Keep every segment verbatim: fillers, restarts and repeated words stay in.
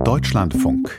Deutschlandfunk.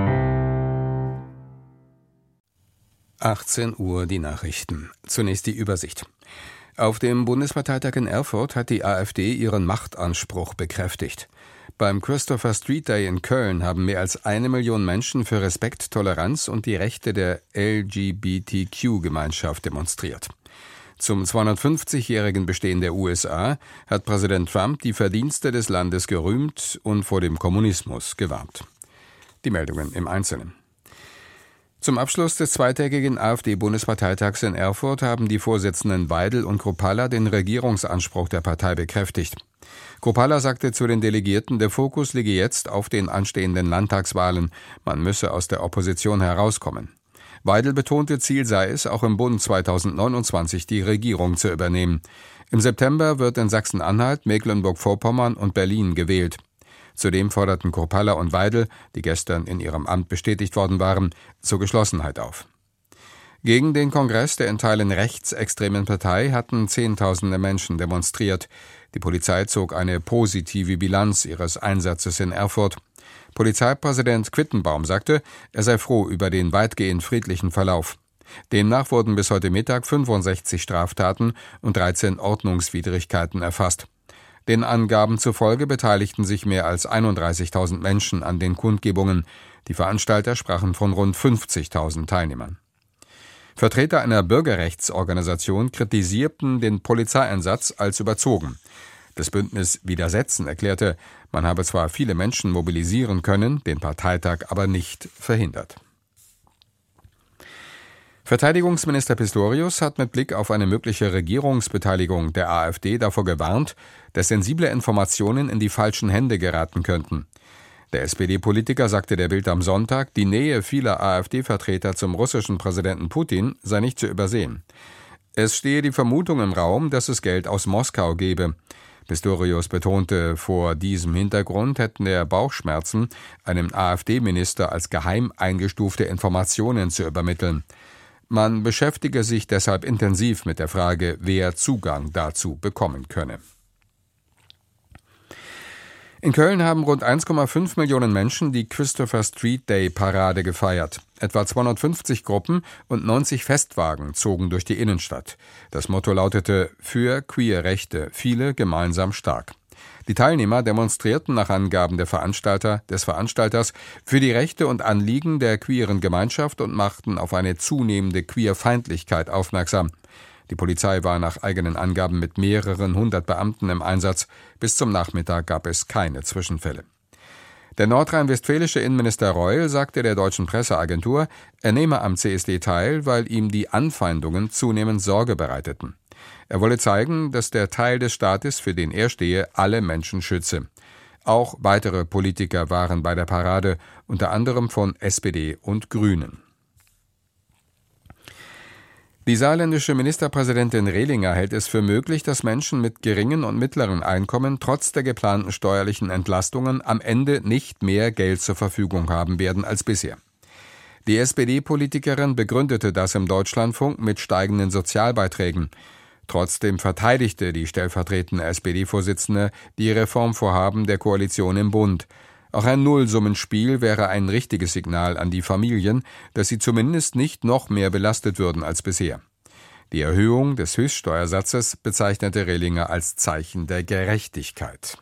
achtzehn Uhr die Nachrichten. Zunächst die Übersicht. Auf dem Bundesparteitag in Erfurt hat die AfD ihren Machtanspruch bekräftigt. Beim Christopher Street Day in Köln haben mehr als eine Million Menschen für Respekt, Toleranz und die Rechte der L G B T Q-Gemeinschaft demonstriert. Zum zweihundertfünfzigjährigen Bestehen der U S A hat Präsident Trump die Verdienste des Landes gerühmt und vor dem Kommunismus gewarnt. Die Meldungen im Einzelnen. Zum Abschluss des zweitägigen AfD-Bundesparteitags in Erfurt haben die Vorsitzenden Weidel und Kruppalla den Regierungsanspruch der Partei bekräftigt. Kruppalla sagte zu den Delegierten, der Fokus liege jetzt auf den anstehenden Landtagswahlen. Man müsse aus der Opposition herauskommen. Weidel betonte, Ziel sei es, auch im Bund zweitausendneunundzwanzig die Regierung zu übernehmen. Im September wird in Sachsen-Anhalt, Mecklenburg-Vorpommern und Berlin gewählt. Zudem forderten Kruppalla und Weidel, die gestern in ihrem Amt bestätigt worden waren, zur Geschlossenheit auf. Gegen den Kongress der in Teilen rechtsextremen Partei hatten Zehntausende Menschen demonstriert. Die Polizei zog eine positive Bilanz ihres Einsatzes in Erfurt. Polizeipräsident Quittenbaum sagte, er sei froh über den weitgehend friedlichen Verlauf. Demnach wurden bis heute Mittag fünfundsechzig Straftaten und dreizehn Ordnungswidrigkeiten erfasst. Den Angaben zufolge beteiligten sich mehr als einunddreißigtausend Menschen an den Kundgebungen. Die Veranstalter sprachen von rund fünfzigtausend Teilnehmern. Vertreter einer Bürgerrechtsorganisation kritisierten den Polizeieinsatz als überzogen. Das Bündnis Widersetzen erklärte, man habe zwar viele Menschen mobilisieren können, den Parteitag aber nicht verhindert. Verteidigungsminister Pistorius hat mit Blick auf eine mögliche Regierungsbeteiligung der AfD davor gewarnt, dass sensible Informationen in die falschen Hände geraten könnten. Der S P D-Politiker sagte der Bild am Sonntag, die Nähe vieler AfD-Vertreter zum russischen Präsidenten Putin sei nicht zu übersehen. Es stehe die Vermutung im Raum, dass es Geld aus Moskau gebe. Pistorius betonte, vor diesem Hintergrund hätten er Bauchschmerzen, einem AfD-Minister als geheim eingestufte Informationen zu übermitteln. Man beschäftige sich deshalb intensiv mit der Frage, wer Zugang dazu bekommen könne. In Köln haben rund eins Komma fünf Millionen Menschen die Christopher Street Day Parade gefeiert. Etwa zweihundertfünfzig Gruppen und neunzig Festwagen zogen durch die Innenstadt. Das Motto lautete „Für Queer-Rechte, viele gemeinsam stark“. Die Teilnehmer demonstrierten nach Angaben der Veranstalter, des Veranstalters für die Rechte und Anliegen der queeren Gemeinschaft und machten auf eine zunehmende Queerfeindlichkeit aufmerksam. Die Polizei war nach eigenen Angaben mit mehreren hundert Beamten im Einsatz. Bis zum Nachmittag gab es keine Zwischenfälle. Der nordrhein-westfälische Innenminister Reul sagte der deutschen Presseagentur, er nehme am C S D teil, weil ihm die Anfeindungen zunehmend Sorge bereiteten. Er wolle zeigen, dass der Teil des Staates, für den er stehe, alle Menschen schütze. Auch weitere Politiker waren bei der Parade, unter anderem von S P D und Grünen. Die saarländische Ministerpräsidentin Rehlinger hält es für möglich, dass Menschen mit geringen und mittleren Einkommen trotz der geplanten steuerlichen Entlastungen am Ende nicht mehr Geld zur Verfügung haben werden als bisher. Die S P D-Politikerin begründete das im Deutschlandfunk mit steigenden Sozialbeiträgen. Trotzdem verteidigte die stellvertretende S P D-Vorsitzende die Reformvorhaben der Koalition im Bund. Auch ein Nullsummenspiel wäre ein richtiges Signal an die Familien, dass sie zumindest nicht noch mehr belastet würden als bisher. Die Erhöhung des Höchststeuersatzes bezeichnete Rehlinger als Zeichen der Gerechtigkeit.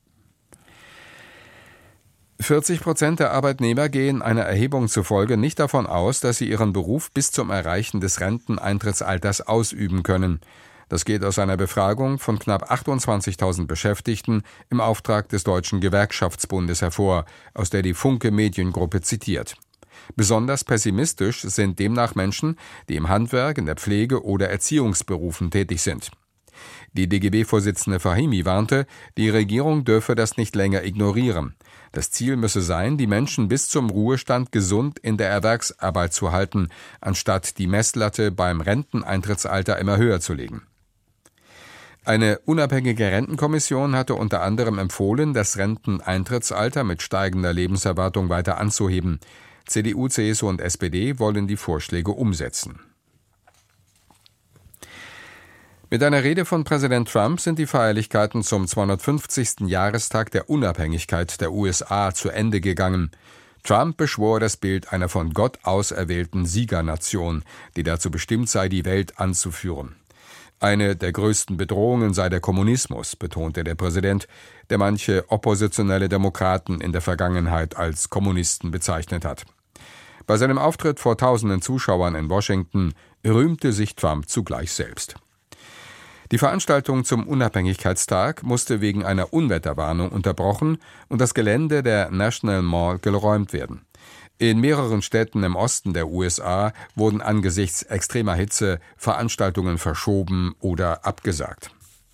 vierzig Prozent der Arbeitnehmer gehen einer Erhebung zufolge nicht davon aus, dass sie ihren Beruf bis zum Erreichen des Renteneintrittsalters ausüben können. Das geht aus einer Befragung von knapp achtundzwanzigtausend Beschäftigten im Auftrag des Deutschen Gewerkschaftsbundes hervor, aus der die Funke Mediengruppe zitiert. Besonders pessimistisch sind demnach Menschen, die im Handwerk, in der Pflege oder Erziehungsberufen tätig sind. Die D G B-Vorsitzende Fahimi warnte, die Regierung dürfe das nicht länger ignorieren. Das Ziel müsse sein, die Menschen bis zum Ruhestand gesund in der Erwerbsarbeit zu halten, anstatt die Messlatte beim Renteneintrittsalter immer höher zu legen. Eine unabhängige Rentenkommission hatte unter anderem empfohlen, das Renteneintrittsalter mit steigender Lebenserwartung weiter anzuheben. C D U, C S U und S P D wollen die Vorschläge umsetzen. Mit einer Rede von Präsident Trump sind die Feierlichkeiten zum zweihundertfünfzigsten Jahrestag der Unabhängigkeit der U S A zu Ende gegangen. Trump beschwor das Bild einer von Gott auserwählten Siegernation, die dazu bestimmt sei, die Welt anzuführen. Eine der größten Bedrohungen sei der Kommunismus, betonte der Präsident, der manche oppositionelle Demokraten in der Vergangenheit als Kommunisten bezeichnet hat. Bei seinem Auftritt vor tausenden Zuschauern in Washington rühmte sich Trump zugleich selbst. Die Veranstaltung zum Unabhängigkeitstag musste wegen einer Unwetterwarnung unterbrochen und das Gelände der National Mall geräumt werden. In mehreren Städten im Osten der U S A wurden angesichts extremer Hitze Veranstaltungen verschoben oder abgesagt.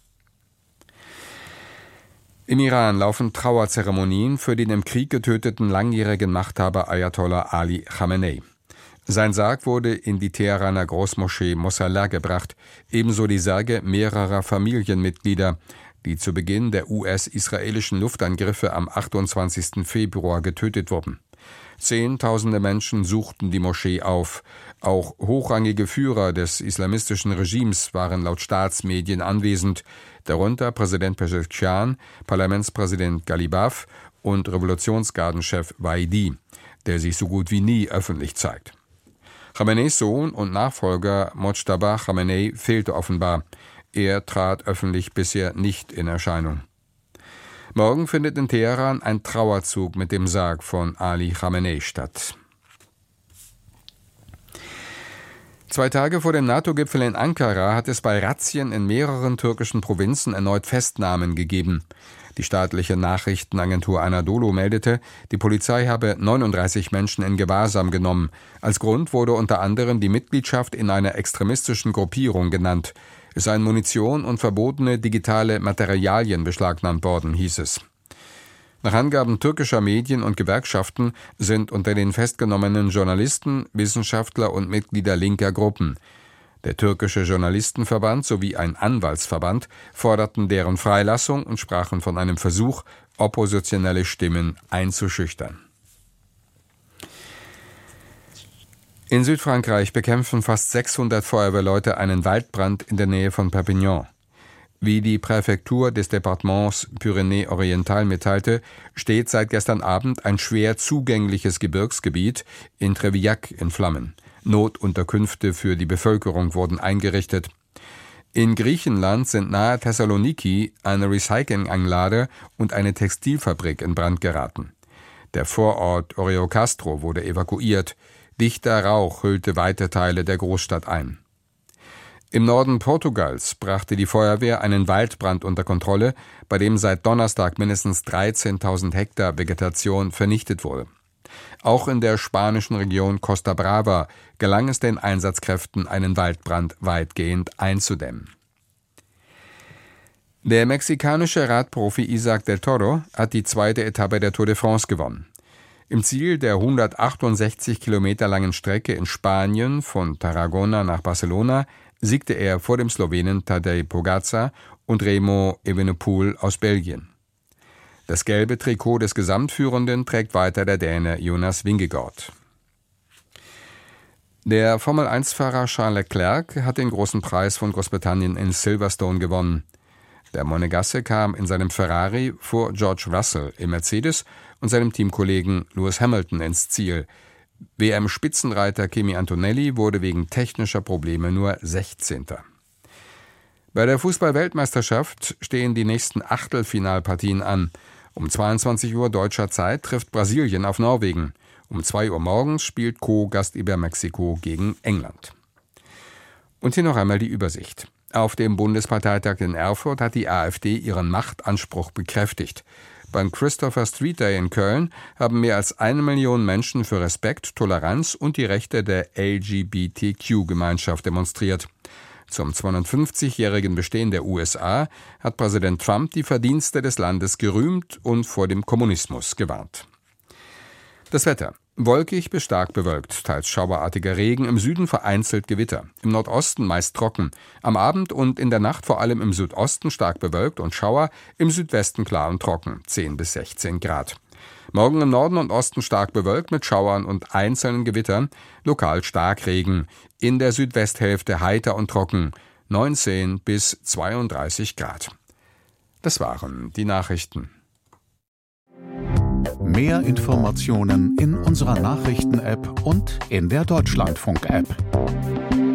Im Iran laufen Trauerzeremonien für den im Krieg getöteten langjährigen Machthaber Ayatollah Ali Khamenei. Sein Sarg wurde in die Teheraner Großmoschee Mosalla gebracht, ebenso die Särge mehrerer Familienmitglieder, die zu Beginn der U S-israelischen Luftangriffe am achtundzwanzigsten Februar getötet wurden. Zehntausende Menschen suchten die Moschee auf. Auch hochrangige Führer des islamistischen Regimes waren laut Staatsmedien anwesend, darunter Präsident Pezeshkian, Parlamentspräsident Ghalibaf und Revolutionsgardenchef Waidi, der sich so gut wie nie öffentlich zeigt. Khameneis Sohn und Nachfolger Mojtaba Khamenei fehlte offenbar. Er trat öffentlich bisher nicht in Erscheinung. Morgen findet in Teheran ein Trauerzug mit dem Sarg von Ali Khamenei statt. Zwei Tage vor dem NATO-Gipfel in Ankara hat es bei Razzien in mehreren türkischen Provinzen erneut Festnahmen gegeben. Die staatliche Nachrichtenagentur Anadolu meldete, die Polizei habe neununddreißig Menschen in Gewahrsam genommen. Als Grund wurde unter anderem die Mitgliedschaft in einer extremistischen Gruppierung genannt. Es seien Munition und verbotene digitale Materialien beschlagnahmt worden, hieß es. Nach Angaben türkischer Medien und Gewerkschaften sind unter den festgenommenen Journalisten, Wissenschaftler und Mitglieder linker Gruppen. Der türkische Journalistenverband sowie ein Anwaltsverband forderten deren Freilassung und sprachen von einem Versuch, oppositionelle Stimmen einzuschüchtern. In Südfrankreich bekämpfen fast sechshundert Feuerwehrleute einen Waldbrand in der Nähe von Perpignan. Wie die Präfektur des Departements Pyrenäe-Oriental mitteilte, steht seit gestern Abend ein schwer zugängliches Gebirgsgebiet in Trevillac in Flammen. Notunterkünfte für die Bevölkerung wurden eingerichtet. In Griechenland sind nahe Thessaloniki eine Recyclinganlage und eine Textilfabrik in Brand geraten. Der Vorort Oreocastro wurde evakuiert. Dichter Rauch hüllte weite Teile der Großstadt ein. Im Norden Portugals brachte die Feuerwehr einen Waldbrand unter Kontrolle, bei dem seit Donnerstag mindestens dreizehntausend Hektar Vegetation vernichtet wurde. Auch in der spanischen Region Costa Brava gelang es den Einsatzkräften, einen Waldbrand weitgehend einzudämmen. Der mexikanische Radprofi Isaac del Toro hat die zweite Etappe der Tour de France gewonnen. Im Ziel der hundertachtundsechzig Kilometer langen Strecke in Spanien von Tarragona nach Barcelona siegte er vor dem Slowenen Tadej Pogačar und Remo Evenepoel aus Belgien. Das gelbe Trikot des Gesamtführenden trägt weiter der Däne Jonas Vingegaard. Der Formel eins Fahrer Charles Leclerc hat den großen Preis von Großbritannien in Silverstone gewonnen. Der Monegasse kam in seinem Ferrari vor George Russell im Mercedes und seinem Teamkollegen Lewis Hamilton ins Ziel. W M-Spitzenreiter Kimi Antonelli wurde wegen technischer Probleme nur sechzehnter Bei der Fußball-Weltmeisterschaft stehen die nächsten Achtelfinalpartien an. Um zweiundzwanzig Uhr deutscher Zeit trifft Brasilien auf Norwegen. Um zwei Uhr morgens spielt Co-Gastgeber Mexiko gegen England. Und hier noch einmal die Übersicht. Auf dem Bundesparteitag in Erfurt hat die AfD ihren Machtanspruch bekräftigt. Beim Christopher Street Day in Köln haben mehr als eine Million Menschen für Respekt, Toleranz und die Rechte der L G B T Q-Gemeinschaft demonstriert. Zum zweihundertfünfzigjährigen Bestehen der U S A hat Präsident Trump die Verdienste des Landes gerühmt und vor dem Kommunismus gewarnt. Das Wetter. Wolkig bis stark bewölkt, teils schauerartiger Regen, im Süden vereinzelt Gewitter, im Nordosten meist trocken, am Abend und in der Nacht vor allem im Südosten stark bewölkt und Schauer, im Südwesten klar und trocken, zehn bis sechzehn Grad. Morgen im Norden und Osten stark bewölkt mit Schauern und einzelnen Gewittern, lokal Starkregen, in der Südwesthälfte heiter und trocken, neunzehn bis zweiunddreißig Grad. Das waren die Nachrichten. Mehr Informationen in unserer Nachrichten-App und in der Deutschlandfunk-App.